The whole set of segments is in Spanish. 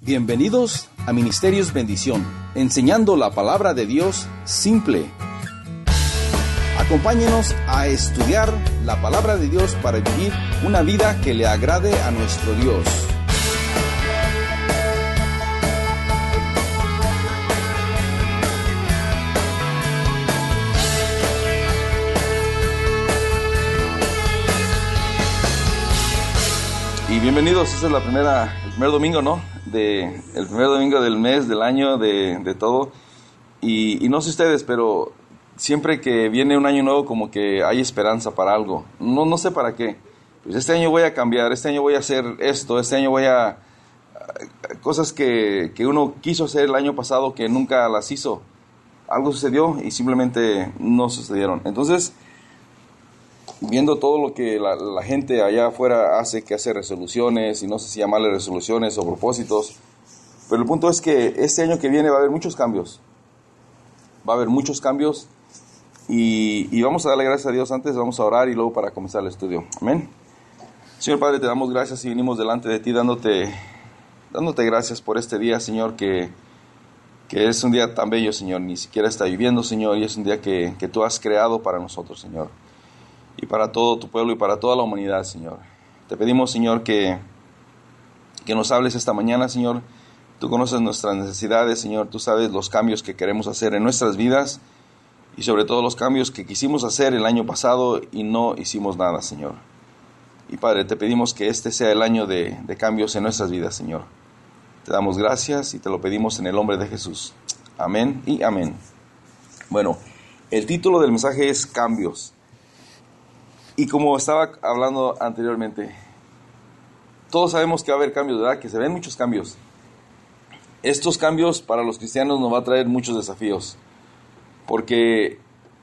Bienvenidos a Ministerios Bendición, enseñando la palabra de Dios simple. Acompáñenos a estudiar la palabra de Dios para vivir una vida que le agrade a nuestro Dios. Y bienvenidos, este es el primer domingo, ¿no? El primer domingo del mes, del año, de todo. Y no sé ustedes, pero siempre que viene un año nuevo como que hay esperanza para algo. No sé para qué. Pues este año voy a cambiar, este año voy a hacer esto, este año voy a... Cosas que uno quiso hacer el año pasado que nunca las hizo. Algo sucedió y simplemente no sucedieron. Entonces, viendo todo lo que la gente allá afuera hace, que hace resoluciones, y no sé si llamarle resoluciones o propósitos, pero el punto es que este año que viene va a haber muchos cambios. Va a haber muchos cambios y vamos a darle gracias a Dios antes, vamos a orar y luego para comenzar el estudio. Amén. Señor Padre, te damos gracias y venimos delante de ti dándote gracias por este día, Señor, que es un día tan bello, Señor, ni siquiera está lloviendo, Señor, y es un día que tú has creado para nosotros, Señor. Y para todo tu pueblo y para toda la humanidad, Señor. Te pedimos, Señor, que nos hables esta mañana, Señor. Tú conoces nuestras necesidades, Señor. Tú sabes los cambios que queremos hacer en nuestras vidas y sobre todo los cambios que quisimos hacer el año pasado y no hicimos nada, Señor. Y Padre, te pedimos que este sea el año de cambios en nuestras vidas, Señor. Te damos gracias y te lo pedimos en el nombre de Jesús. Amén y amén. Bueno, el título del mensaje es Cambios. Y como estaba hablando anteriormente, todos sabemos que va a haber cambios, ¿verdad? Que se ven muchos cambios. Estos cambios para los cristianos nos va a traer muchos desafíos, porque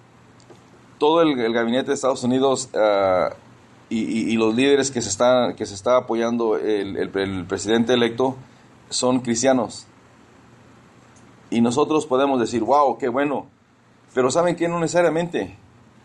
todo el gabinete de Estados Unidos y los líderes que se está apoyando el presidente electo son cristianos. Y nosotros podemos decir, wow, qué bueno, pero ¿saben qué? No necesariamente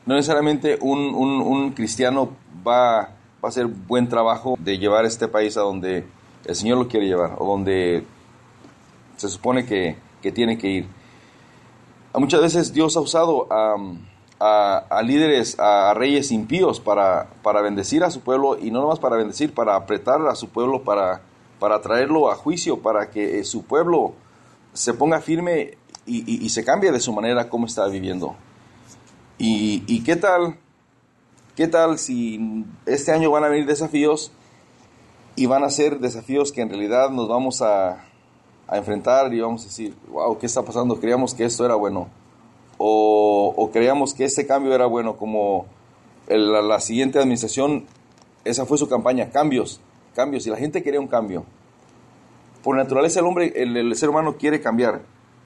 un cristiano va a hacer buen trabajo de llevar este país a donde el Señor lo quiere llevar, o donde se supone que tiene que ir. Muchas veces Dios ha usado a líderes, a reyes impíos para bendecir a su pueblo, y no nomás para bendecir, para apretar a su pueblo, para traerlo a juicio, para que su pueblo se ponga firme y se cambie de su manera como está viviendo. ¿Y qué tal si este año van a venir desafíos y van a ser desafíos que en realidad nos vamos a enfrentar y vamos a decir, wow, ¿qué está pasando? Creíamos que esto era bueno, o creíamos que este cambio era bueno, como la siguiente administración, esa fue su campaña, cambios, y la gente quería un cambio. Por naturaleza el hombre, el ser humano quiere cambiar.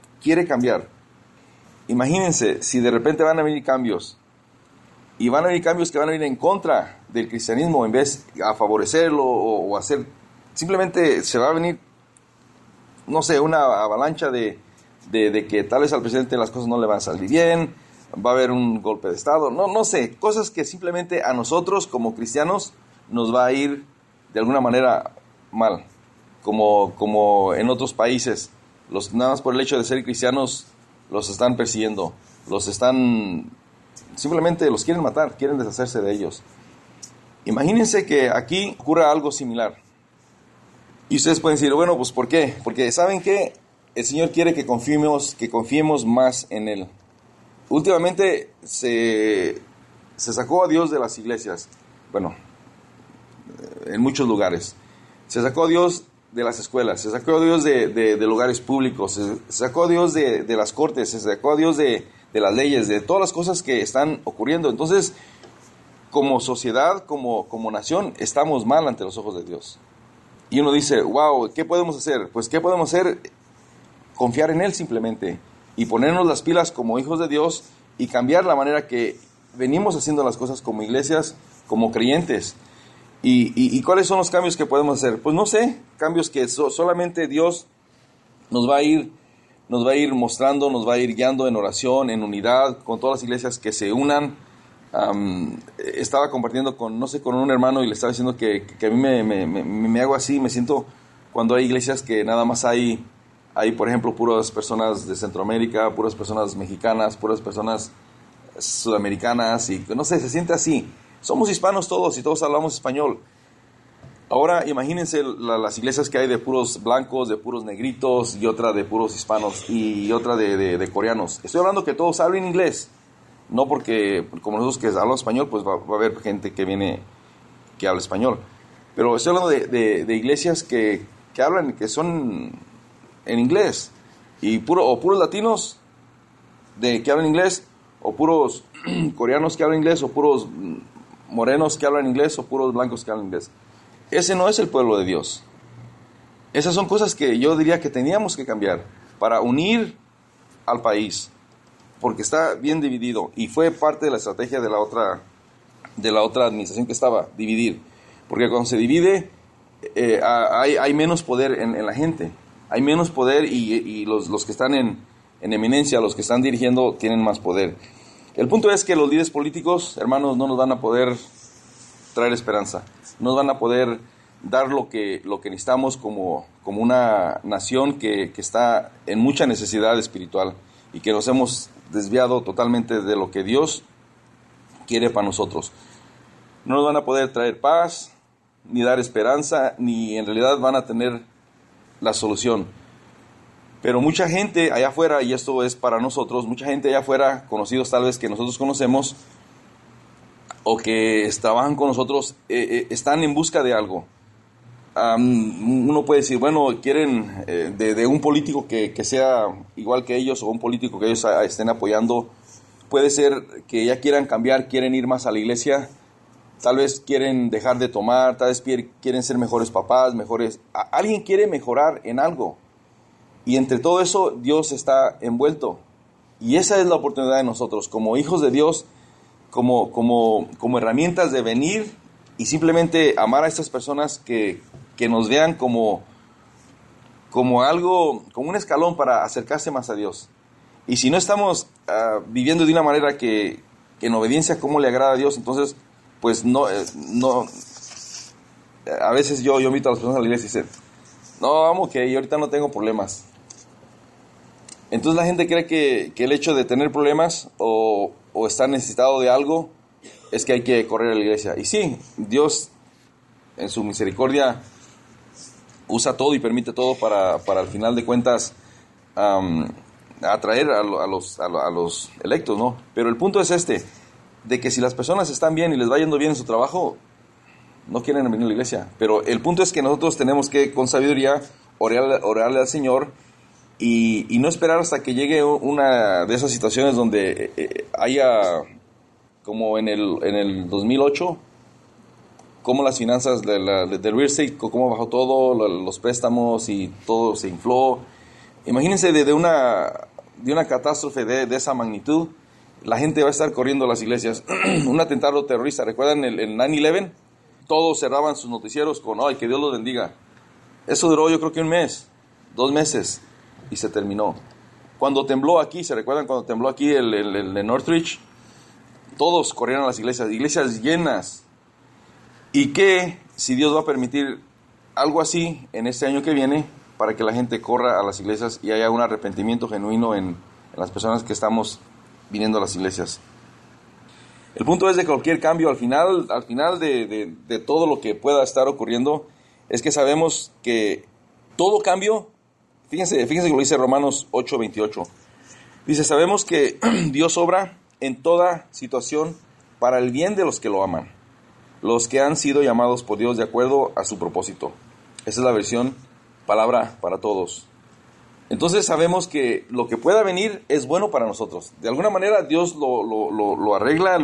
Imagínense si de repente van a venir cambios, y van a venir cambios que van a ir en contra del cristianismo en vez a favorecerlo o hacer, simplemente se va a venir, no sé, una avalancha de que tal vez al presidente las cosas no le van a salir bien, va a haber un golpe de estado, no sé, cosas que simplemente a nosotros como cristianos nos va a ir de alguna manera mal, como en otros países, nada más por el hecho de ser cristianos los están persiguiendo, simplemente los quieren matar, quieren deshacerse de ellos. Imagínense que aquí ocurra algo similar. Y ustedes pueden decir, bueno, pues ¿por qué? Porque ¿saben qué? El Señor quiere que confiemos más en Él. Últimamente se sacó a Dios de las iglesias, bueno, en muchos lugares. Se sacó a Dios de las escuelas, se sacó a Dios de lugares públicos, se sacó a Dios de las cortes, se sacó a Dios de las leyes, de todas las cosas que están ocurriendo. Entonces, como sociedad, como nación, estamos mal ante los ojos de Dios. Y uno dice, wow, ¿qué podemos hacer? Pues, ¿qué podemos hacer? Confiar en Él simplemente, y ponernos las pilas como hijos de Dios, y cambiar la manera que venimos haciendo las cosas como iglesias, como creyentes. ¿Y cuáles son los cambios que podemos hacer? Pues no sé, cambios que solamente Dios nos va a ir mostrando, nos va a ir guiando en oración, en unidad, con todas las iglesias que se unan. Estaba compartiendo con un hermano y le estaba diciendo que a mí me hago así, me siento cuando hay iglesias que nada más hay, por ejemplo, puras personas de Centroamérica, puras personas mexicanas, puras personas sudamericanas, y no sé, se siente así. Somos hispanos todos y todos hablamos español. Ahora imagínense las iglesias que hay de puros blancos, de puros negritos, y otra de puros hispanos, y otra de coreanos. Estoy hablando que todos hablen inglés, no porque como nosotros que hablamos español, pues va a haber gente que viene que habla español. Pero estoy hablando de iglesias que hablan, que son en inglés, y puros latinos que hablan inglés, o puros coreanos que hablan inglés, o puros morenos que hablan inglés, o puros blancos que hablan inglés. Ese no es el pueblo de Dios. Esas son cosas que yo diría que teníamos que cambiar para unir al país, porque está bien dividido, y fue parte de la estrategia de la otra administración que estaba, dividir. Porque cuando se divide, hay menos poder en la gente, hay menos poder, y los que están en eminencia, los que están dirigiendo, tienen más poder. El punto es que los líderes políticos, hermanos, no nos van a poder traer esperanza, no nos van a poder dar lo que necesitamos como una nación que está en mucha necesidad espiritual, y que nos hemos desviado totalmente de lo que Dios quiere para nosotros. No nos van a poder traer paz, ni dar esperanza, ni en realidad van a tener la solución. Pero mucha gente allá afuera, y esto es para nosotros, mucha gente allá afuera, conocidos tal vez que nosotros conocemos, o que trabajan con nosotros, están en busca de algo. Uno puede decir, bueno, quieren de un político que sea igual que ellos, o un político que ellos estén apoyando. Puede ser que ya quieran cambiar, quieren ir más a la iglesia, tal vez quieren dejar de tomar, tal vez quieren ser mejores papás, alguien quiere mejorar en algo, y entre todo eso Dios está envuelto, y esa es la oportunidad de nosotros como hijos de Dios, como herramientas de venir y simplemente amar a estas personas que nos vean como algo, como un escalón para acercarse más a Dios. Y si no estamos viviendo de una manera que en obediencia como le agrada a Dios, entonces pues no, a veces yo invito a las personas a la iglesia y dicen, no, vamos, que ahorita no tengo problemas. Entonces la gente cree que el hecho de tener problemas o estar necesitado de algo es que hay que correr a la iglesia. Y sí, Dios en su misericordia usa todo y permite todo para al final de cuentas atraer a los electos, ¿no? Pero el punto es de que si las personas están bien y les va yendo bien en su trabajo, no quieren venir a la iglesia. Pero el punto es que nosotros tenemos que, con sabiduría, orarle al Señor, y no esperar hasta que llegue una de esas situaciones donde haya, como en el 2008, como las finanzas del real estate, cómo bajó todo, los préstamos, y todo se infló. Imagínense de una catástrofe de esa magnitud, la gente va a estar corriendo a las iglesias. Un atentado terrorista, ¿recuerdan el 9/11? Todos cerraban sus noticieros con, ¡ay, que Dios los bendiga! Eso duró yo creo que un mes, 2 meses, y se terminó. Cuando tembló aquí, ¿se recuerdan cuando tembló aquí el de Northridge? Todos corrieron a las iglesias llenas. ¿Y qué si Dios va a permitir algo así en este año que viene, para que la gente corra a las iglesias y haya un arrepentimiento genuino en las personas que estamos viniendo a las iglesias? El punto es de cualquier cambio, al final de todo lo que pueda estar ocurriendo, es que sabemos que todo cambio, fíjense que lo dice Romanos 8:28, dice, sabemos que Dios obra en toda situación para el bien de los que lo aman, los que han sido llamados por Dios de acuerdo a su propósito. Esa es la versión palabra para todos. Entonces sabemos que lo que pueda venir es bueno para nosotros. De alguna manera Dios lo arregla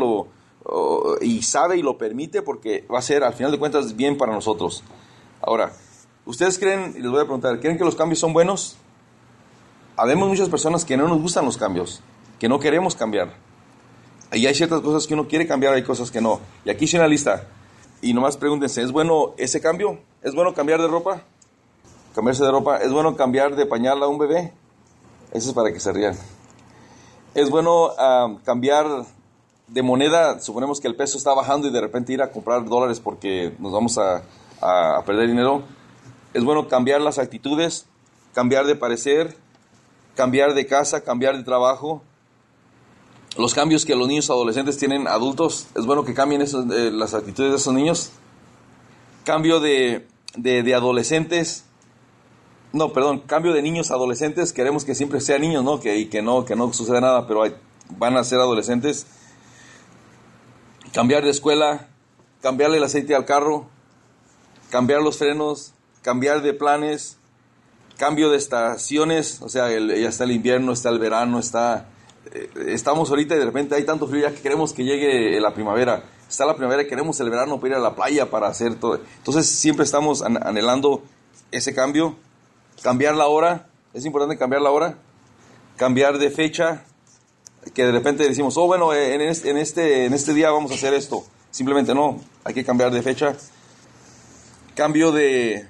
y sabe y lo permite, porque va a ser al final de cuentas bien para nosotros. Ahora, ¿ustedes creen, y les voy a preguntar, creen que los cambios son buenos? Habemos muchas personas que no nos gustan los cambios, que no queremos cambiar. Y hay ciertas cosas que uno quiere cambiar, hay cosas que no. Y aquí hice una lista. Y nomás pregúntense, ¿es bueno ese cambio? ¿Es bueno cambiar de ropa? Cambiarse de ropa. ¿Es bueno cambiar de pañal a un bebé? Eso es para que se rían. ¿Es bueno cambiar de moneda? Suponemos que el peso está bajando y de repente ir a comprar dólares porque nos vamos a perder dinero. Es bueno cambiar las actitudes, cambiar de parecer, cambiar de casa, cambiar de trabajo. Los cambios que los niños adolescentes tienen adultos, es bueno que cambien las actitudes de esos niños. Cambio de adolescentes, cambio de niños a adolescentes. Queremos que siempre sean niños, ¿no? Que no suceda nada, pero van a ser adolescentes. Cambiar de escuela, cambiarle el aceite al carro, cambiar los frenos, cambiar de planes, cambio de estaciones. O sea, ya está el invierno, está el verano, estamos ahorita y de repente hay tanto frío ya que queremos que llegue la primavera. Está la primavera y queremos el verano para ir a la playa, para hacer todo. Entonces siempre estamos anhelando ese cambio. Cambiar la hora, es importante cambiar la hora. Cambiar de fecha, que de repente decimos, en este día vamos a hacer esto. Simplemente no, hay que cambiar de fecha. Cambio de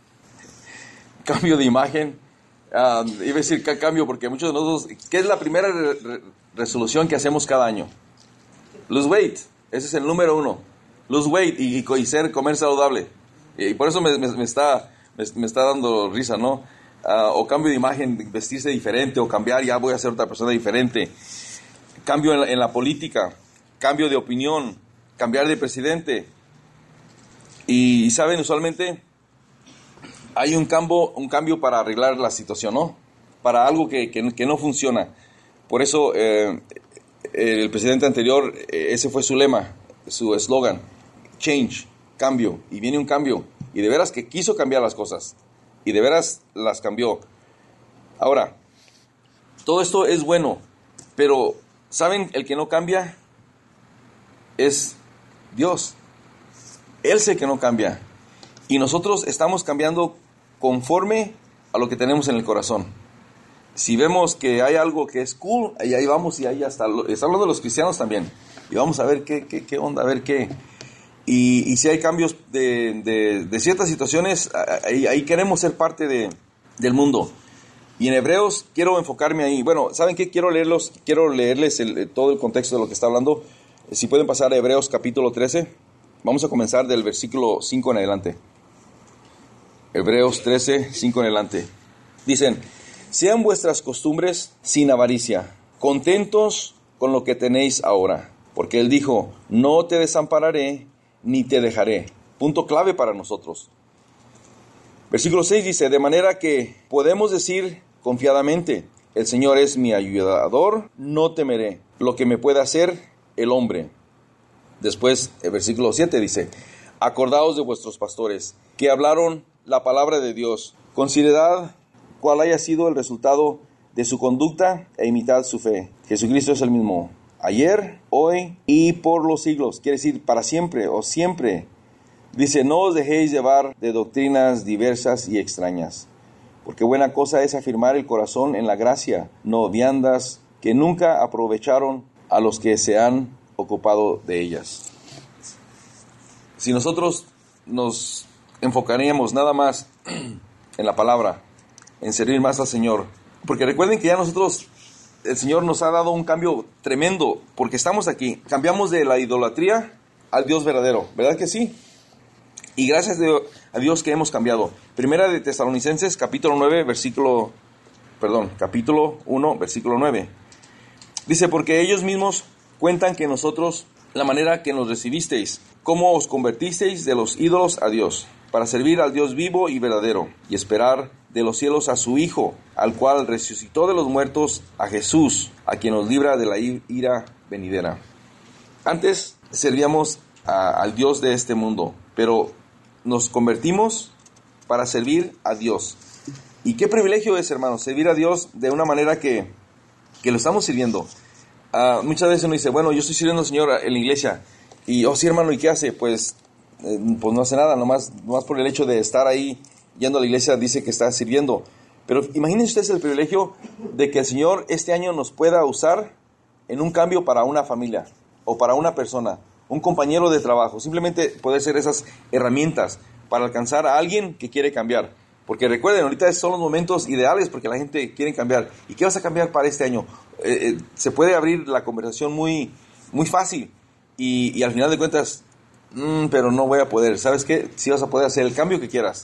imagen. Iba a decir cambio porque muchos de nosotros, ¿qué es la primera resolución que hacemos cada año? Lose weight, ese es el número 1. Lose weight y comer saludable. Y por eso me está dando risa, ¿no? O cambio de imagen, vestirse diferente, o cambiar, ya voy a ser otra persona diferente. Cambio en la política, cambio de opinión, cambiar de presidente. Y saben, usualmente hay un cambio para arreglar la situación, ¿no? Para algo que no funciona. Por eso el presidente anterior, ese fue su lema, su eslogan: change, cambio. Y viene un cambio. Y de veras que quiso cambiar las cosas. Y de veras las cambió. Ahora, todo esto es bueno, pero ¿saben? El que no cambia es Dios. Él es el que no cambia. Y nosotros estamos cambiando conforme a lo que tenemos en el corazón. Si vemos que hay algo que es cool, ahí vamos, y ahí está hablando de los cristianos también. Y vamos a ver qué onda, a ver qué. Y si hay cambios de ciertas situaciones, ahí queremos ser parte del mundo. Y en Hebreos quiero enfocarme ahí. Bueno, ¿saben qué? Quiero leerles todo el contexto de lo que está hablando. Si pueden pasar a Hebreos capítulo 13. Vamos a comenzar del versículo 5 en adelante. Hebreos 13, 5 en adelante. Dicen: sean vuestras costumbres sin avaricia, contentos con lo que tenéis ahora. Porque Él dijo: no te desampararé ni te dejaré. Punto clave para nosotros. Versículo 6 dice: de manera que podemos decir confiadamente: el Señor es mi ayudador, no temeré lo que me pueda hacer el hombre. Después, el versículo 7 dice: acordaos de vuestros pastores, que hablaron la palabra de Dios. Considerad cuál haya sido el resultado de su conducta e imitad su fe. Jesucristo es el mismo ayer, hoy y por los siglos. Quiere decir para siempre o siempre. Dice: no os dejéis llevar de doctrinas diversas y extrañas, porque buena cosa es afirmar el corazón en la gracia, no viandas que nunca aprovecharon a los que se han ocupado de ellas. Si nosotros nos enfocaríamos nada más en la palabra, en servir más al Señor, porque recuerden que ya nosotros, el Señor nos ha dado un cambio tremendo, porque estamos aquí, cambiamos de la idolatría al Dios verdadero, ¿verdad que sí? Y gracias a Dios que hemos cambiado. Primera de Tesalonicenses, capítulo 1, versículo 9. Dice: porque ellos mismos cuentan que nosotros, la manera que nos recibisteis, cómo os convertisteis de los ídolos a Dios, para servir al Dios vivo y verdadero, y esperar de los cielos a su Hijo, al cual resucitó de los muertos, a Jesús, a quien nos libra de la ira venidera. Antes servíamos al Dios de este mundo, pero nos convertimos para servir a Dios. Y qué privilegio es, hermanos, servir a Dios de una manera que lo estamos sirviendo. Muchas veces uno dice: bueno, yo estoy sirviendo al Señor en la iglesia. Y, sí, hermano, ¿y qué hace? Pues no hace nada, nomás por el hecho de estar ahí yendo a la iglesia dice que está sirviendo. Pero imagínense ustedes el privilegio de que el Señor este año nos pueda usar en un cambio para una familia, o para una persona, un compañero de trabajo. Simplemente poder ser esas herramientas para alcanzar a alguien que quiere cambiar. Porque recuerden, ahorita son los momentos ideales porque la gente quiere cambiar. ¿Y qué vas a cambiar para este año? Se puede abrir la conversación muy, muy fácil. Y al final de cuentas, pero no voy a poder. ¿Sabes qué? Sí vas a poder hacer el cambio que quieras.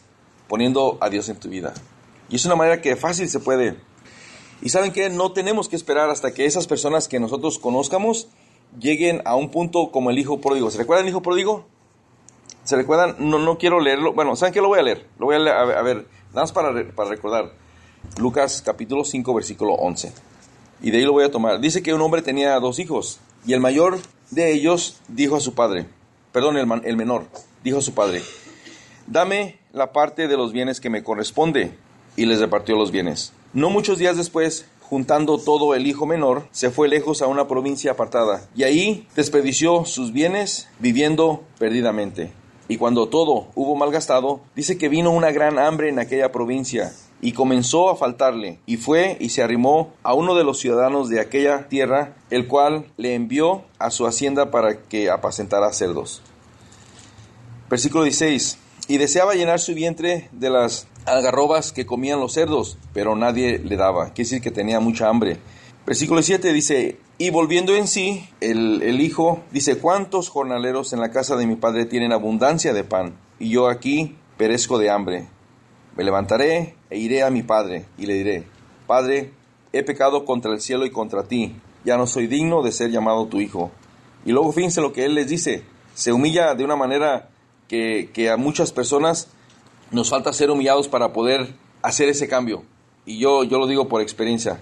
poniendo a Dios en tu vida. Y es una manera que fácil se puede. Y ¿saben qué? No tenemos que esperar hasta que esas personas que nosotros conozcamos lleguen a un punto como el hijo pródigo. ¿Se recuerdan el hijo pródigo? ¿Se recuerdan? No quiero leerlo. Bueno, ¿saben qué? Lo voy a leer. Lo voy a leer, a ver, nada más para recordar. Lucas capítulo 5, versículo 11. Y de ahí lo voy a tomar. Dice que un hombre tenía 2 hijos. Y el mayor de ellos dijo a su padre, el menor, dijo a su padre, dame la parte de los bienes que me corresponde. Y les repartió los bienes. No muchos días después, juntando todo, el hijo menor se fue lejos a una provincia apartada. Y ahí desperdició sus bienes viviendo perdidamente. Y cuando todo hubo malgastado, dice que vino una gran hambre en aquella provincia, y comenzó a faltarle, y fue y se arrimó a uno de los ciudadanos de aquella tierra, el cual le envió a su hacienda para que apacentara cerdos. Versículo 16. Y deseaba llenar su vientre de las algarrobas que comían los cerdos, pero nadie le daba. Quiere decir que tenía mucha hambre. Versículo 7 dice, y volviendo en sí, el hijo dice, ¿cuántos jornaleros en la casa de mi padre tienen abundancia de pan? Y yo aquí perezco de hambre. Me levantaré e iré a mi padre, y le diré, Padre, he pecado contra el cielo y contra ti, ya no soy digno de ser llamado tu hijo. Y luego fíjense lo que él les dice, se humilla de una manera que a muchas personas nos falta ser humillados para poder hacer ese cambio. Y yo lo digo por experiencia.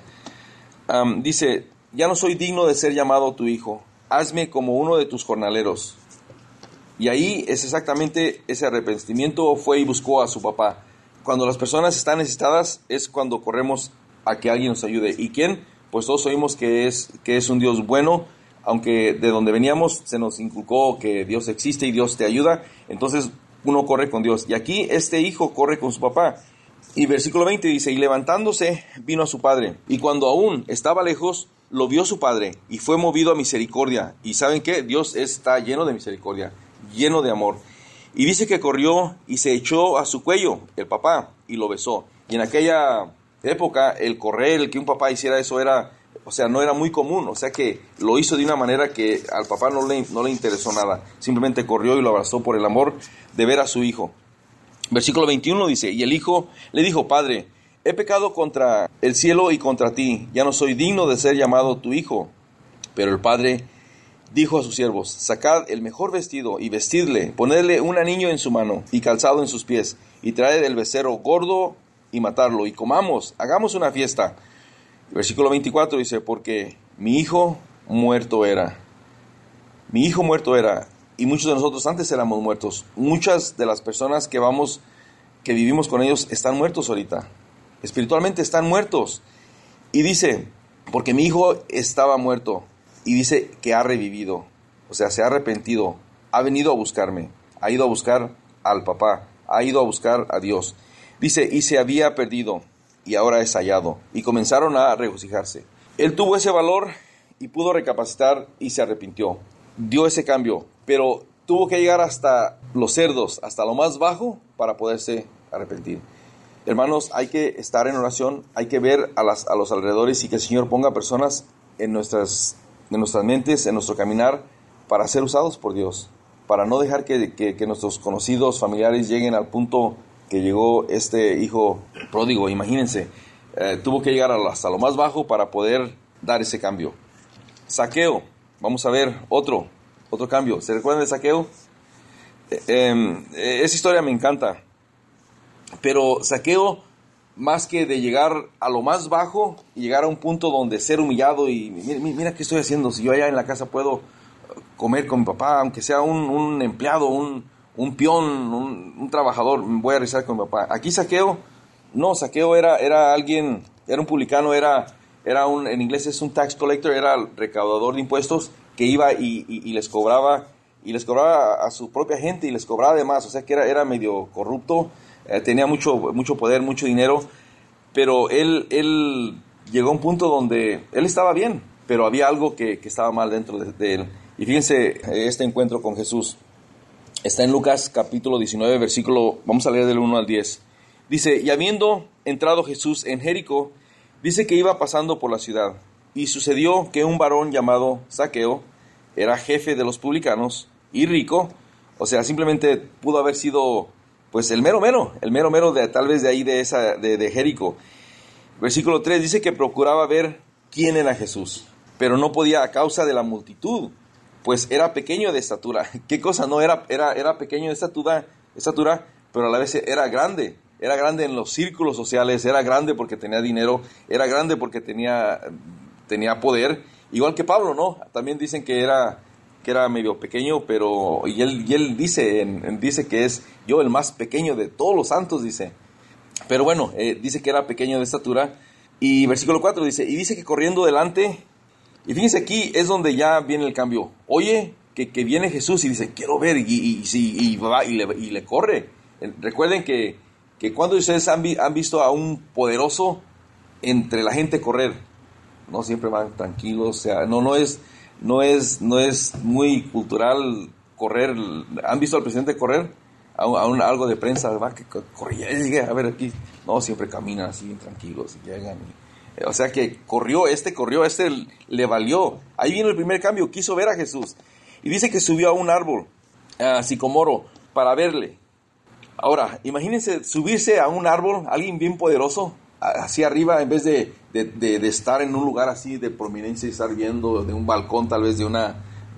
Dice, ya no soy digno de ser llamado tu hijo, hazme como uno de tus jornaleros. Y ahí es exactamente ese arrepentimiento, fue y buscó a su papá. Cuando las personas están necesitadas es cuando corremos a que alguien nos ayude. ¿Y quién? Pues todos oímos que es un Dios bueno, aunque de donde veníamos se nos inculcó que Dios existe y Dios te ayuda, entonces uno corre con Dios. Y aquí este hijo corre con su papá. Y versículo 20 dice, y levantándose vino a su padre, y cuando aún estaba lejos, lo vio su padre, y fue movido a misericordia. Y ¿saben qué? Dios está lleno de misericordia, lleno de amor. Y dice que corrió y se echó a su cuello, el papá, y lo besó. Y en aquella época, el correr, el que un papá hiciera eso no era muy común. O sea que lo hizo de una manera que al papá no le interesó nada. Simplemente corrió y lo abrazó por el amor de ver a su hijo. Versículo 21 dice, y el hijo le dijo, Padre, he pecado contra el cielo y contra ti, ya no soy digno de ser llamado tu hijo. Pero el padre dijo a sus siervos, sacad el mejor vestido y vestidle, ponedle un anillo en su mano y calzado en sus pies, y traed el becerro gordo y matarlo, y comamos, hagamos una fiesta. Versículo 24 dice, porque mi hijo muerto era, y muchos de nosotros antes éramos muertos. Muchas de las personas que vivimos con ellos están muertos ahorita. Espiritualmente están muertos. Y dice, porque mi hijo estaba muerto. Y dice que ha revivido. O sea, se ha arrepentido. Ha venido a buscarme. Ha ido a buscar al papá. Ha ido a buscar a Dios. Dice, y se había perdido. Y ahora es hallado. Y comenzaron a regocijarse. Él tuvo ese valor y pudo recapacitar y se arrepintió. Dio ese cambio, pero tuvo que llegar hasta los cerdos, hasta lo más bajo, para poderse arrepentir. Hermanos, hay que estar en oración, hay que ver a los alrededores y que el Señor ponga personas en nuestras mentes, en nuestro caminar, para ser usados por Dios, para no dejar que nuestros conocidos, familiares lleguen al punto que llegó este hijo pródigo. Imagínense, tuvo que llegar hasta lo más bajo para poder dar ese cambio. Zaqueo. Vamos a ver otro cambio. ¿Se recuerdan de Zaqueo? Esa historia me encanta. Pero Zaqueo, más que de llegar a lo más bajo y llegar a un punto donde ser humillado y mira qué estoy haciendo, si yo allá en la casa puedo comer con mi papá, aunque sea un empleado, un peón, un trabajador, voy a rezar con mi papá. Aquí Zaqueo era alguien, era un publicano, en inglés es un tax collector, era el recaudador de impuestos que iba y les cobraba a su propia gente y les cobraba además. O sea que era medio corrupto, tenía mucho poder, mucho dinero, pero él llegó a un punto donde él estaba bien, pero había algo que estaba mal dentro de él. Y fíjense, este encuentro con Jesús está en Lucas capítulo 19, versículo, vamos a leer del 1 al 10. Dice, y habiendo entrado Jesús en Jericó, dice que iba pasando por la ciudad, y sucedió que un varón llamado Zaqueo era jefe de los publicanos y rico. O sea, simplemente pudo haber sido pues el mero mero de tal vez de ahí de Jericó. Versículo 3 dice que procuraba ver quién era Jesús, pero no podía a causa de la multitud, pues era pequeño de estatura. ¿Qué cosa? No, era pequeño de estatura, pero a la vez era grande en los círculos sociales, era grande porque tenía dinero, era grande porque tenía poder, igual que Pablo, ¿no? También dicen que era medio pequeño, pero y él dice que es yo el más pequeño de todos los santos, dice. Pero bueno, dice que era pequeño de estatura. Y versículo 4 dice, y dice que corriendo delante, y fíjense aquí es donde ya viene el cambio. Oye, que viene Jesús y dice, quiero ver, y va y le corre. Recuerden que cuando ustedes han visto a un poderoso entre la gente correr, no siempre van tranquilos, o sea, no es muy cultural correr. ¿Han visto al presidente correr? Algo de prensa, va, que corría, llegué a ver aquí. No, siempre caminan así, tranquilos, y llegan. O sea que corrió, le valió. Ahí viene el primer cambio, quiso ver a Jesús. Y dice que subió a un árbol, sicomoro, para verle. Ahora, imagínense subirse a un árbol, alguien bien poderoso, hacia arriba, en vez de estar en un lugar así de prominencia y estar viendo de un balcón, tal vez de una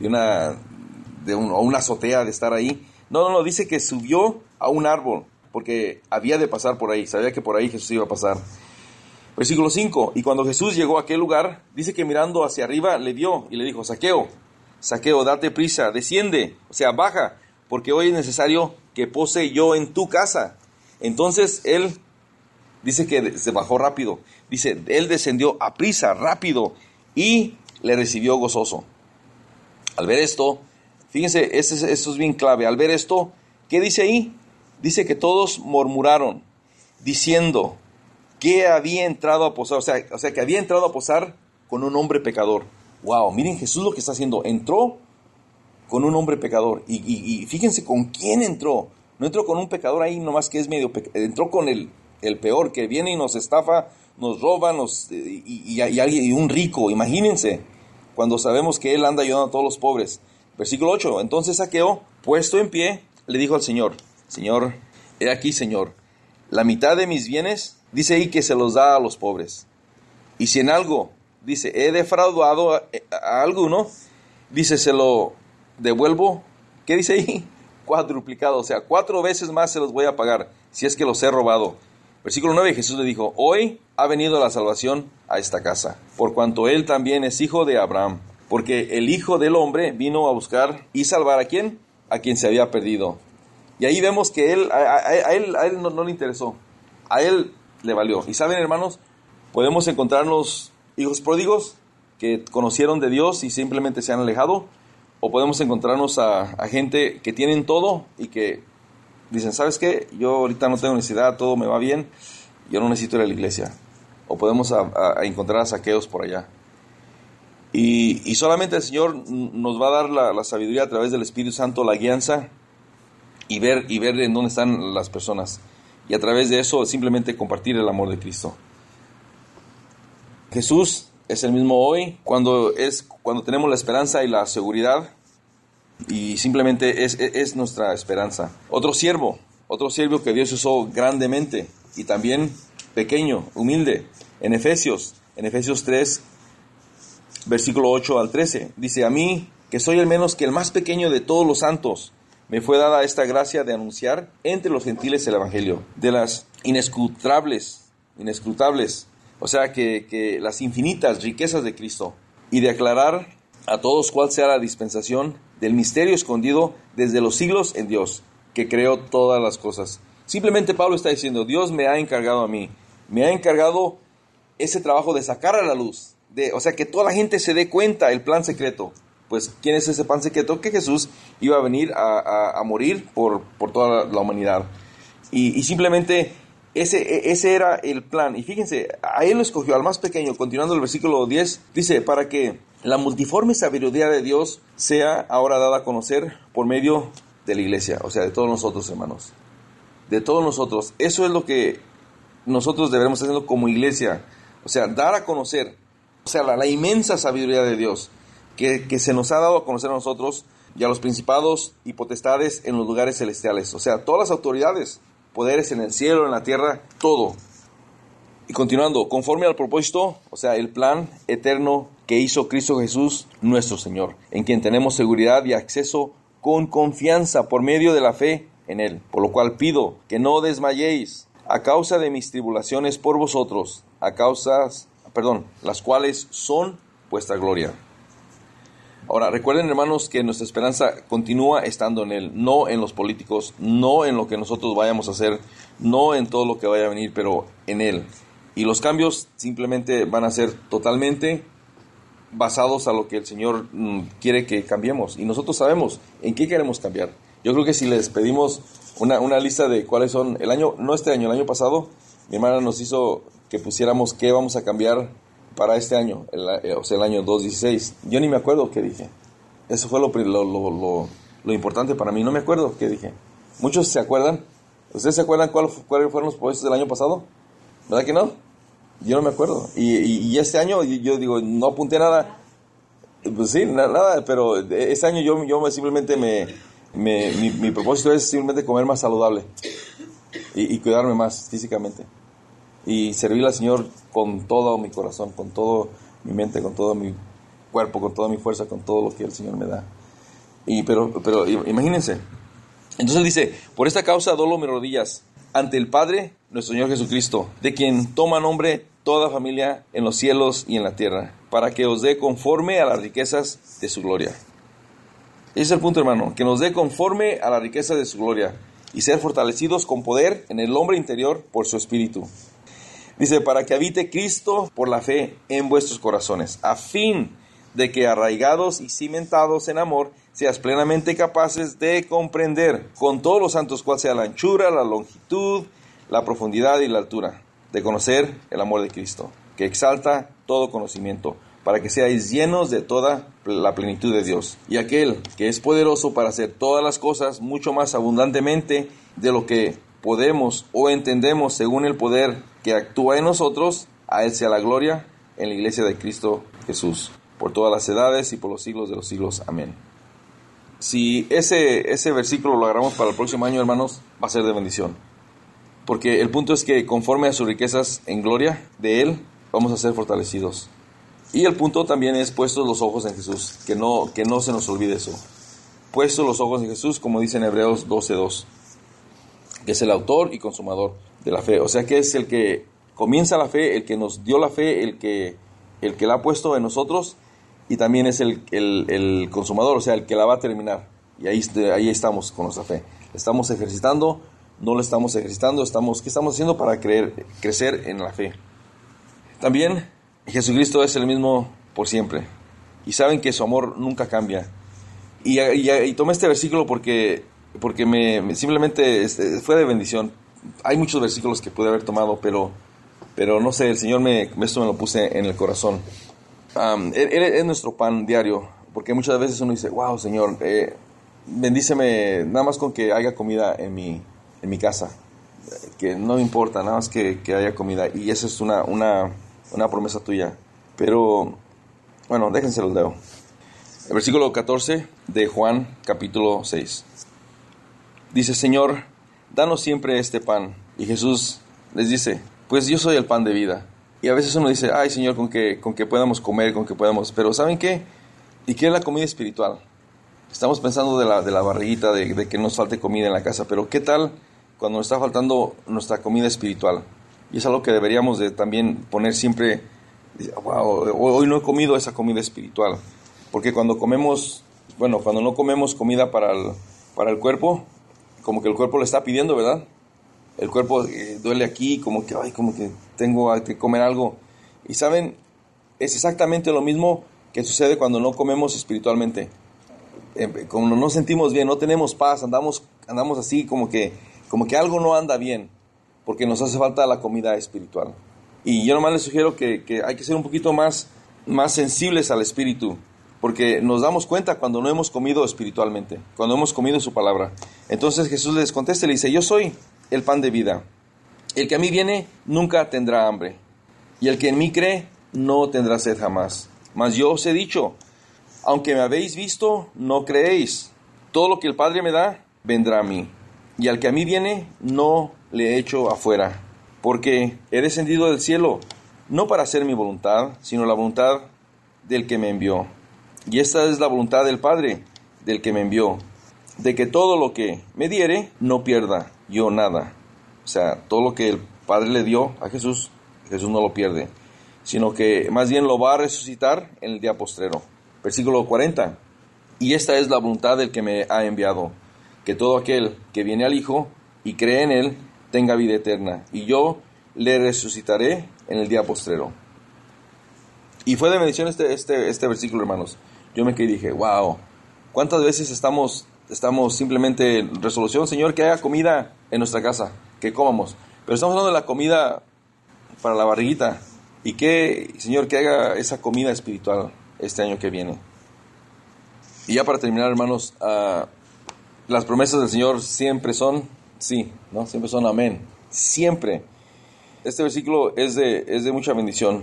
azotea, de estar ahí. No, dice que subió a un árbol, porque había de pasar por ahí, sabía que por ahí Jesús iba a pasar. Versículo 5, y cuando Jesús llegó a aquel lugar, dice que mirando hacia arriba le vio y le dijo, Zaqueo, date prisa, desciende, o sea, baja, porque hoy es necesario que pose yo en tu casa. Entonces él dice que se bajó rápido, dice, él descendió a prisa, rápido, y le recibió gozoso. Al ver esto, fíjense, esto es bien clave, al ver esto, ¿qué dice ahí? Dice que todos murmuraron, diciendo que había entrado a posar, o sea, que había entrado a posar con un hombre pecador. Wow, miren Jesús lo que está haciendo, entró con un hombre pecador, y fíjense con quién entró. No entró con un pecador ahí nomás que es medio entró con el peor, que viene y nos estafa, nos roba, y un rico. Imagínense, cuando sabemos que él anda ayudando a todos los pobres. Versículo 8, entonces Zaqueo, puesto en pie, le dijo al Señor, Señor, he aquí, Señor, la mitad de mis bienes, dice ahí que se los da a los pobres. Y si en algo, dice, he defraudado a alguno, dice, se lo devuelvo. ¿Qué dice ahí? Cuadruplicado, o sea, 4 veces más se los voy a pagar, si es que los he robado. Versículo 9, Jesús le dijo, hoy ha venido la salvación a esta casa, por cuanto él también es hijo de Abraham, porque el Hijo del Hombre vino a buscar y salvar ¿a quién? A quien se había perdido. Y ahí vemos que a él no le interesó, a él le valió. Y saben, hermanos, podemos encontrarnos hijos pródigos que conocieron de Dios y simplemente se han alejado, o podemos encontrarnos a gente que tienen todo y que dicen, ¿sabes qué? Yo ahorita no tengo necesidad, todo me va bien, yo no necesito ir a la iglesia. O podemos encontrar a Zaqueos por allá. Y solamente el Señor nos va a dar la sabiduría a través del Espíritu Santo, la guianza, y ver en dónde están las personas. Y a través de eso simplemente compartir el amor de Cristo. Jesús es el mismo hoy, cuando tenemos la esperanza y la seguridad, y simplemente es nuestra esperanza. Otro siervo que Dios usó grandemente, y también pequeño, humilde, en Efesios 3, versículo 8 al 13, dice, a mí, que soy el menos que el más pequeño de todos los santos, me fue dada esta gracia de anunciar entre los gentiles el evangelio, de las inescrutables, o sea que las infinitas riquezas de Cristo, y de aclarar a todos cuál sea la dispensación del misterio escondido desde los siglos en Dios, que creó todas las cosas. Simplemente Pablo está diciendo, Dios me ha encargado a mí, me ha encargado ese trabajo de sacar a la luz, o sea, que toda la gente se dé cuenta el plan secreto. Pues, ¿quién es ese plan secreto? Que Jesús iba a venir a morir por toda la humanidad. Y simplemente ese era el plan. Y fíjense, a él lo escogió, al más pequeño. Continuando el versículo 10, dice, para que la multiforme sabiduría de Dios sea ahora dada a conocer por medio de la iglesia. O sea, de todos nosotros, hermanos. De todos nosotros. Eso es lo que nosotros debemos hacer como iglesia. O sea, dar a conocer, o sea, la inmensa sabiduría de Dios que se nos ha dado a conocer a nosotros y a los principados y potestades en los lugares celestiales. O sea, todas las autoridades, poderes en el cielo, en la tierra, todo. Y continuando, conforme al propósito, o sea, el plan eterno que hizo Cristo Jesús, nuestro Señor, en quien tenemos seguridad y acceso con confianza por medio de la fe en Él. Por lo cual pido que no desmayéis a causa de mis tribulaciones por vosotros, las cuales son vuestra gloria. Ahora, recuerden, hermanos, que nuestra esperanza continúa estando en Él, no en los políticos, no en lo que nosotros vayamos a hacer, no en todo lo que vaya a venir, pero en Él. Y los cambios simplemente van a ser totalmente basados a lo que el Señor quiere que cambiemos. Y nosotros sabemos en qué queremos cambiar. Yo creo que si les pedimos una lista de cuáles son, el año el pasado, mi hermana nos hizo que pusiéramos qué vamos a cambiar para este año, o sea, el año 2016. Yo ni me acuerdo qué dije. Eso fue lo importante para mí. No me acuerdo qué dije. ¿Muchos se acuerdan? ¿Ustedes se acuerdan cuáles fueron los propósitos del año pasado? ¿Verdad que no? Yo no me acuerdo. Y este año yo digo, no apunté nada. Pues sí, nada, pero este año yo simplemente mi propósito es simplemente comer más saludable y cuidarme más físicamente. Y servir al Señor con todo mi corazón, con toda mi mente, con todo mi cuerpo, con toda mi fuerza, con todo lo que el Señor me da. Pero imagínense. Entonces él dice, por esta causa doblo mis rodillas ante el Padre, nuestro Señor Jesucristo, de quien toma nombre toda familia en los cielos y en la tierra, para que os dé conforme a las riquezas de su gloria. Ese es el punto, hermano, que nos dé conforme a la riqueza de su gloria y ser fortalecidos con poder en el hombre interior por su Espíritu. Dice, para que habite Cristo por la fe en vuestros corazones, a fin de que arraigados y cimentados en amor, seas plenamente capaces de comprender con todos los santos cuál sea la anchura, la longitud, la profundidad y la altura, de conocer el amor de Cristo, que exalta todo conocimiento, para que seáis llenos de toda la plenitud de Dios. Y aquel que es poderoso para hacer todas las cosas mucho más abundantemente de lo que podemos o entendemos según el poder que actúa en nosotros, a Él sea la gloria en la iglesia de Cristo Jesús, por todas las edades y por los siglos de los siglos. Amén. Si ese versículo lo agarramos para el próximo año, hermanos, va a ser de bendición. Porque el punto es que conforme a sus riquezas en gloria de Él, vamos a ser fortalecidos. Y el punto también es puestos los ojos en Jesús, que no se nos olvide eso. Puestos los ojos en Jesús, como dice en Hebreos 12:2, que es el autor y consumador de la fe. O sea que es el que comienza la fe, el que nos dio la fe, el que la ha puesto en nosotros, y también es el consumador, o sea, el que la va a terminar. Y ahí estamos con nuestra fe. ¿Estamos ejercitando? ¿No lo estamos ejercitando? ¿Qué estamos haciendo para crecer en la fe? También Jesucristo es el mismo por siempre. Y saben que su amor nunca cambia. Y tomé este versículo porque simplemente fue de bendición. Hay muchos versículos que pude haber tomado, pero no sé, el Señor esto me lo puse en el corazón. Él es nuestro pan diario, porque muchas veces uno dice, wow, Señor, bendíceme nada más con que haya comida en mi casa, que no me importa, nada más que haya comida, y esa es una promesa tuya. Pero, bueno, déjense los leo. El versículo 14 de Juan, capítulo 6. Dice, Señor, danos siempre este pan. Y Jesús les dice, pues yo soy el pan de vida. Y a veces uno dice, ay, Señor, con que podamos comer, pero ¿saben qué? ¿Y qué es la comida espiritual? Estamos pensando de la barriguita, de que nos falte comida en la casa, pero ¿qué tal cuando nos está faltando nuestra comida espiritual? Y es algo que deberíamos de también poner siempre, wow, hoy no he comido esa comida espiritual. Porque cuando no comemos comida para el cuerpo, como que el cuerpo le está pidiendo, ¿verdad? El cuerpo duele aquí, como que tengo que comer algo. Y saben, es exactamente lo mismo que sucede cuando no comemos espiritualmente. Cuando no sentimos bien, no tenemos paz, andamos así como que algo no anda bien, porque nos hace falta la comida espiritual. Y yo nomás les sugiero que hay que ser un poquito más sensibles al espíritu, porque nos damos cuenta cuando no hemos comido espiritualmente, cuando hemos comido su palabra. Entonces Jesús les contesta y le dice, yo soy el pan de vida. El que a mí viene nunca tendrá hambre, y el que en mí cree no tendrá sed jamás. Mas yo os he dicho, Aunque me habéis visto, no creéis. Todo lo que el Padre me da, vendrá a mí. Y al que a mí viene, no le echo afuera. Porque he descendido del cielo, no para hacer mi voluntad, sino la voluntad del que me envió. Y esta es la voluntad del Padre, del que me envió, de que todo lo que me diere, no pierda yo nada. O sea, todo lo que el Padre le dio a Jesús, Jesús no lo pierde, sino que más bien lo va a resucitar en el día postrero. Versículo 40. Y esta es la voluntad del que me ha enviado, que todo aquel que viene al Hijo y cree en Él, tenga vida eterna, y yo le resucitaré en el día postrero. Y fue de bendición este versículo, hermanos. Yo me quedé y dije, wow, ¿cuántas veces estamos simplemente en resolución, Señor, que haya comida en nuestra casa, que comamos? Pero estamos hablando de la comida para la barriguita. Y que, Señor, que haga esa comida espiritual este año que viene. Y ya para terminar, hermanos, las promesas del Señor siempre son sí, ¿no? Siempre son amén. Siempre. Este versículo es de mucha bendición.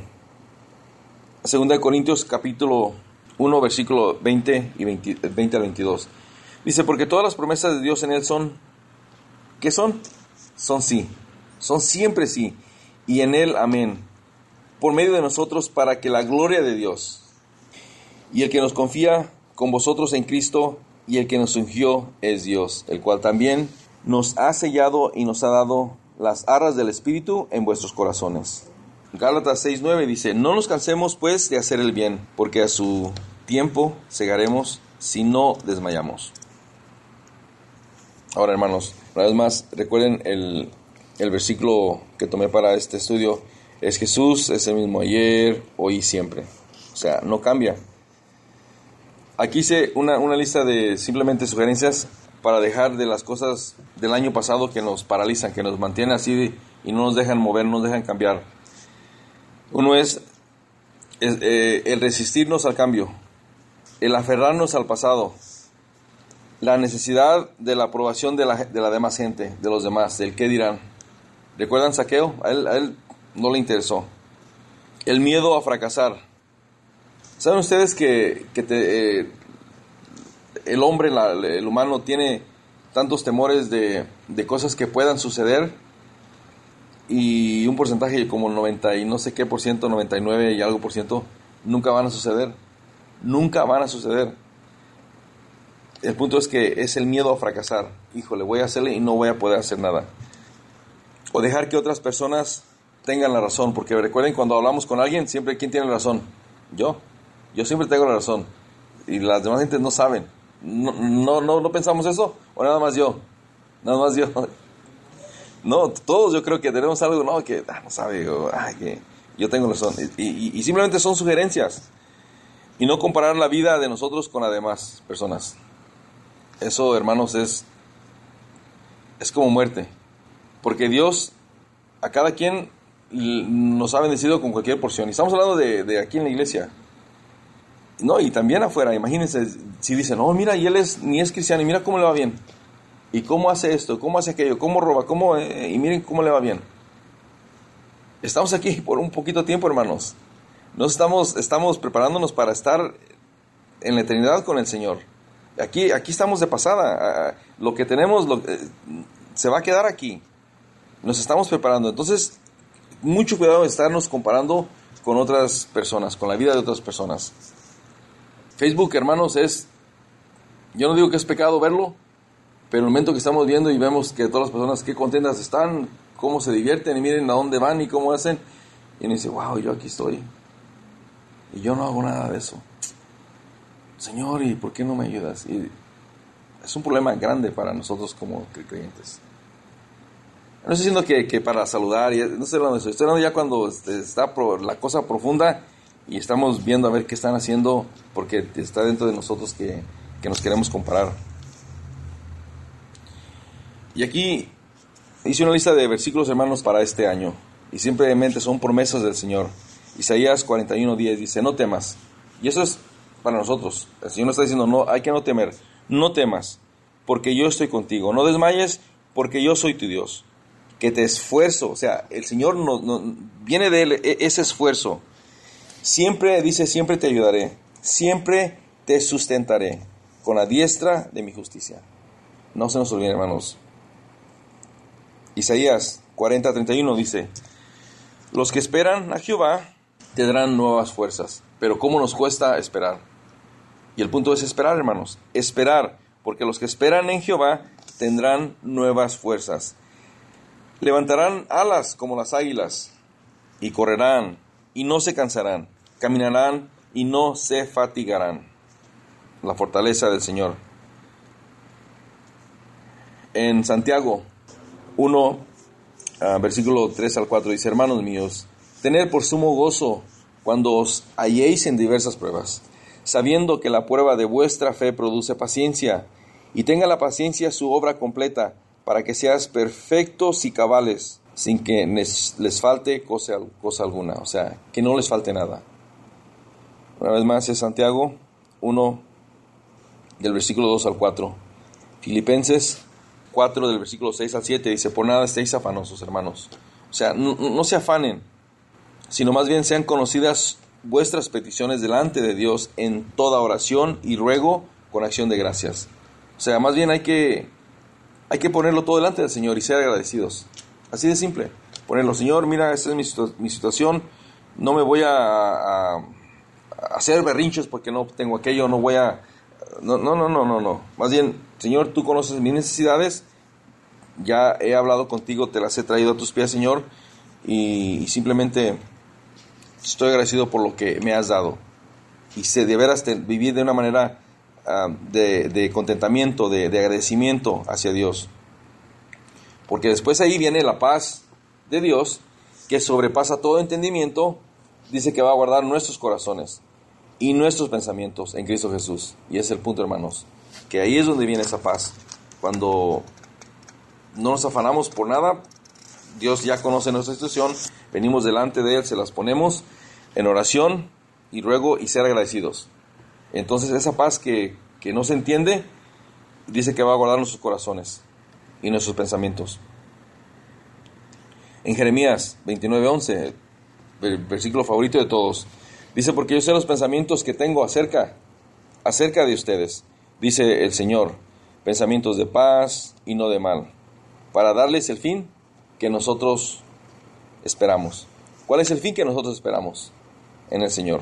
2 Corintios capítulo 1, versículo 20 al 22. Dice, porque todas las promesas de Dios en Él son, ¿qué son? Son sí. Son siempre sí. Y en Él amén. Por medio de nosotros para que la gloria de Dios. Y el que nos confía con vosotros en Cristo y el que nos ungió es Dios, el cual también nos ha sellado y nos ha dado las arras del Espíritu en vuestros corazones. Gálatas 6:9 dice, no nos cansemos pues de hacer el bien, porque a su tiempo segaremos si no desmayamos. Ahora, hermanos, una vez más, recuerden el versículo que tomé para este estudio, es Jesús, es el mismo ayer, hoy y siempre. O sea, no cambia. Aquí hice una lista de simplemente sugerencias para dejar de las cosas del año pasado que nos paralizan, que nos mantienen así y no nos dejan mover, no nos dejan cambiar. Uno es el resistirnos al cambio, el aferrarnos al pasado, la necesidad de la aprobación de la demás gente, de los demás, del qué dirán. ¿Recuerdan Zaqueo? A él no le interesó. El miedo a fracasar. ¿Saben ustedes que el hombre, el humano, tiene tantos temores de cosas que puedan suceder? Y un porcentaje como 90 y no sé qué por ciento, 99 y algo por ciento, nunca van a suceder. Nunca van a suceder. El punto es que es el miedo a fracasar. Híjole, voy a hacerle y no voy a poder hacer nada. O dejar que otras personas tengan la razón. Porque recuerden, cuando hablamos con alguien, siempre, ¿quién tiene la razón? Yo siempre tengo la razón. Y las demás gentes no saben. ¿No pensamos eso? ¿O nada más yo? Nada más yo. No, todos yo creo que tenemos algo, no, que no sabe, que yo tengo razón. Y simplemente son sugerencias. Y no comparar la vida de nosotros con las demás personas. Eso, hermanos, es como muerte. Porque Dios a cada quien nos ha bendecido con cualquier porción. Y estamos hablando de aquí en la iglesia. No, y también afuera. Imagínense si dicen, no, mira, y él ni es cristiano, y mira cómo le va bien. Y cómo hace esto, cómo hace aquello, cómo roba, y miren cómo le va bien. Estamos aquí por un poquito tiempo, hermanos. Estamos preparándonos para estar en la eternidad con el Señor. Aquí estamos de pasada. Lo que tenemos se va a quedar aquí. Nos estamos preparando. Entonces, mucho cuidado de estarnos comparando con otras personas, con la vida de otras personas. Facebook, hermanos, yo no digo que es pecado verlo, pero en el momento que estamos viendo y vemos que todas las personas qué contentas están, cómo se divierten y miren a dónde van y cómo hacen, y uno dice, wow, yo aquí estoy y yo no hago nada de eso. Señor, ¿y por qué no me ayudas? Y es un problema grande para nosotros como creyentes. No estoy diciendo que para saludar, no estoy hablando de eso, estoy hablando ya cuando está la cosa profunda y estamos viendo a ver qué están haciendo, porque está dentro de nosotros que nos queremos comparar. Y aquí hice una lista de versículos, hermanos, para este año. Y simplemente son promesas del Señor. Isaías 41:10 dice, no temas. Y eso es para nosotros. El Señor nos está diciendo, no, hay que no temer. No temas, porque yo estoy contigo. No desmayes, porque yo soy tu Dios. Que te esfuerzo. O sea, el Señor viene de Él ese esfuerzo. Siempre, dice, siempre te ayudaré. Siempre te sustentaré con la diestra de mi justicia. No se nos olvide, hermanos. Isaías 40:31 dice: los que esperan a Jehová tendrán nuevas fuerzas. Pero ¿cómo nos cuesta esperar? Y el punto es esperar, hermanos. Esperar, porque los que esperan en Jehová tendrán nuevas fuerzas. Levantarán alas como las águilas, y correrán, y no se cansarán. Caminarán, y no se fatigarán. La fortaleza del Señor. En Santiago 1, versículo 3 al 4 dice: hermanos míos, tened por sumo gozo cuando os halléis en diversas pruebas, sabiendo que la prueba de vuestra fe produce paciencia, y tenga la paciencia su obra completa, para que seas perfectos y cabales, sin que les falte cosa alguna. O sea, que no les falte nada. Una vez más es Santiago 1, del versículo 2 al 4. Filipenses 4, del versículo 6 al 7, dice: por nada estéis afanosos, hermanos. O sea, no se afanen, sino más bien sean conocidas vuestras peticiones delante de Dios en toda oración y ruego con acción de gracias. O sea, más bien hay que ponerlo todo delante del Señor y ser agradecidos. Así de simple. Ponerlo: Señor, mira, esta es mi situación. No me voy a hacer berrinches porque no tengo aquello, no voy a... No. Más bien, Señor, tú conoces mis necesidades. Ya he hablado contigo, te las he traído a tus pies, Señor. Y simplemente estoy agradecido por lo que me has dado. Y sé de veras vivir de una manera de contentamiento, de agradecimiento hacia Dios. Porque después ahí viene la paz de Dios, que sobrepasa todo entendimiento. Dice que va a guardar nuestros corazones y nuestros pensamientos en Cristo Jesús. Y ese es el punto, hermanos, que ahí es donde viene esa paz. Cuando no nos afanamos por nada, Dios ya conoce nuestra situación, venimos delante de Él, se las ponemos en oración y ruego y ser agradecidos. Entonces esa paz que no se entiende, dice que va a guardar nuestros corazones y nuestros pensamientos. En Jeremías 29:11, el versículo favorito de todos, dice: porque yo sé los pensamientos que tengo acerca de ustedes, dice el Señor, pensamientos de paz y no de mal, para darles el fin que nosotros esperamos. ¿Cuál es el fin que nosotros esperamos? En el Señor.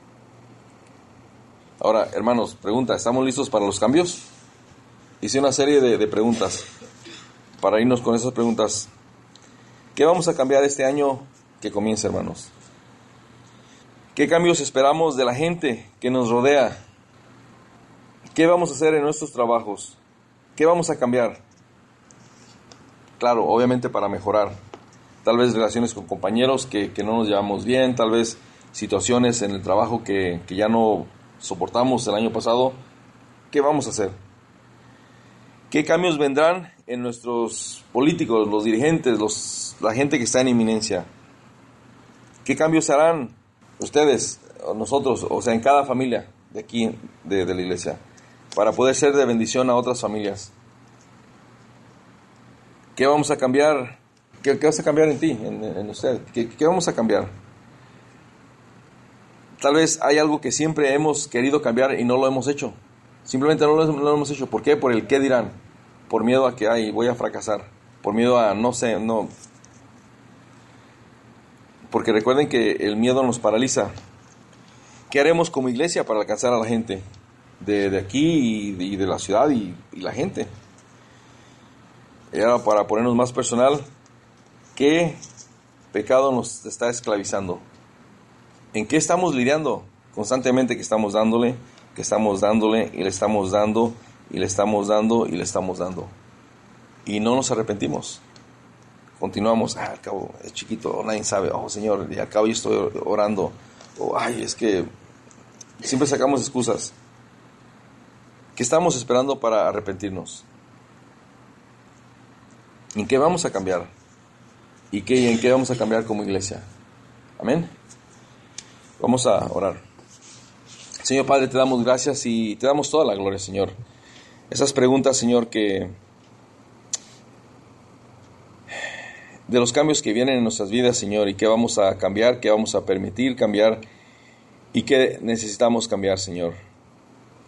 Ahora, hermanos, pregunta: ¿estamos listos para los cambios? Hice una serie de preguntas. Para irnos con esas preguntas, ¿qué vamos a cambiar este año que comienza, hermanos? ¿Qué cambios esperamos de la gente que nos rodea? ¿Qué vamos a hacer en nuestros trabajos? ¿Qué vamos a cambiar? Claro, obviamente para mejorar. Tal vez relaciones con compañeros que no nos llevamos bien, tal vez situaciones en el trabajo que ya no soportamos el año pasado. ¿Qué vamos a hacer? ¿Qué cambios vendrán en nuestros políticos, los dirigentes, la gente que está en inminencia? ¿Qué cambios harán ustedes, nosotros, o sea, en cada familia de aquí, de la iglesia, para poder ser de bendición a otras familias? ¿Qué vamos a cambiar? ¿Qué vas a cambiar en ti, en usted? ¿Qué vamos a cambiar? Tal vez hay algo que siempre hemos querido cambiar y no lo hemos hecho. Simplemente no lo hemos hecho. ¿Por qué? Por el qué dirán. Por miedo a que voy a fracasar. Por miedo a no. Porque recuerden que el miedo nos paraliza. ¿Qué haremos como iglesia para alcanzar a la gente de aquí y de la ciudad y la gente? Y ahora, para ponernos más personal, ¿qué pecado nos está esclavizando? ¿En qué estamos lidiando constantemente que estamos dándole y le estamos dando y le estamos dando y le estamos dando? Y no nos arrepentimos. Continuamos: al cabo es chiquito, nadie sabe. Oh, Señor, y al cabo yo estoy orando. Es que siempre sacamos excusas. ¿Qué estamos esperando para arrepentirnos? ¿En qué vamos a cambiar? ¿Y en qué vamos a cambiar como iglesia? Amén. Vamos a orar. Señor Padre, te damos gracias y te damos toda la gloria, Señor. Esas preguntas, Señor, de los cambios que vienen en nuestras vidas, Señor, y qué vamos a cambiar, qué vamos a permitir cambiar y qué necesitamos cambiar, Señor.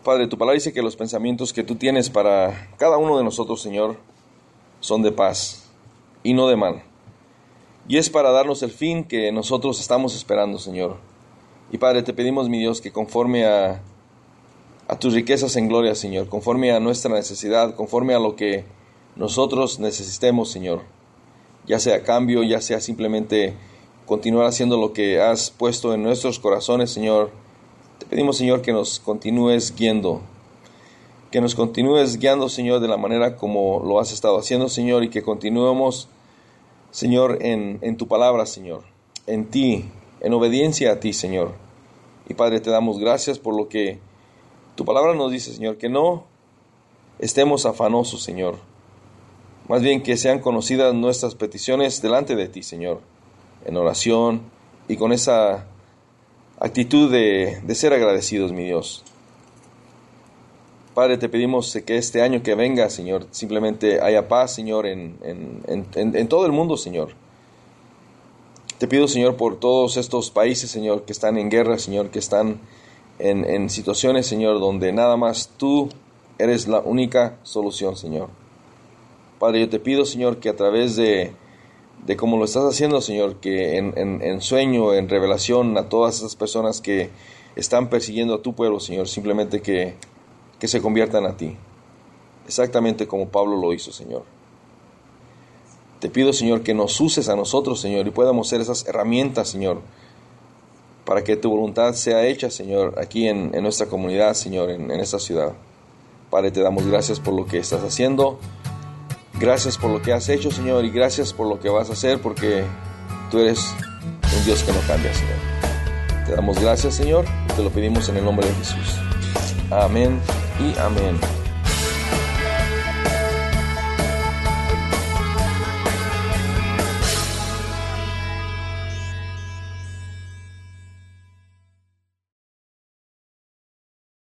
Padre, tu palabra dice que los pensamientos que tú tienes para cada uno de nosotros, Señor, son de paz y no de mal. Y es para darnos el fin que nosotros estamos esperando, Señor. Y Padre, te pedimos, mi Dios, que conforme a tus riquezas en gloria, Señor, conforme a nuestra necesidad, conforme a lo que nosotros necesitemos, Señor, ya sea cambio, ya sea simplemente continuar haciendo lo que has puesto en nuestros corazones, Señor, te pedimos, Señor, que nos continúes guiando, Señor, de la manera como lo has estado haciendo, Señor, y que continuemos, Señor, en tu palabra, Señor, en ti, en obediencia a ti, Señor. Y Padre, te damos gracias por lo que tu palabra nos dice, Señor, que no estemos afanosos, Señor. Más bien que sean conocidas nuestras peticiones delante de ti, Señor, en oración y con esa actitud de ser agradecidos, mi Dios. Padre, te pedimos que este año que venga, Señor, simplemente haya paz, Señor, en todo el mundo, Señor. Te pido, Señor, por todos estos países, Señor, que están en guerra, Señor, que están en situaciones, Señor, donde nada más tú eres la única solución, Señor. Padre, yo te pido, Señor, que a través de cómo lo estás haciendo, Señor, que en sueño, en revelación a todas esas personas que están persiguiendo a tu pueblo, Señor, simplemente que se conviertan a ti, exactamente como Pablo lo hizo, Señor. Te pido, Señor, que nos uses a nosotros, Señor, y podamos ser esas herramientas, Señor, para que tu voluntad sea hecha, Señor, aquí en nuestra comunidad, Señor, en esta ciudad. Padre, te damos gracias por lo que estás haciendo, gracias por lo que has hecho, Señor, y gracias por lo que vas a hacer, porque tú eres un Dios que no cambia, Señor. Te damos gracias, Señor, y te lo pedimos en el nombre de Jesús. Amén y amén.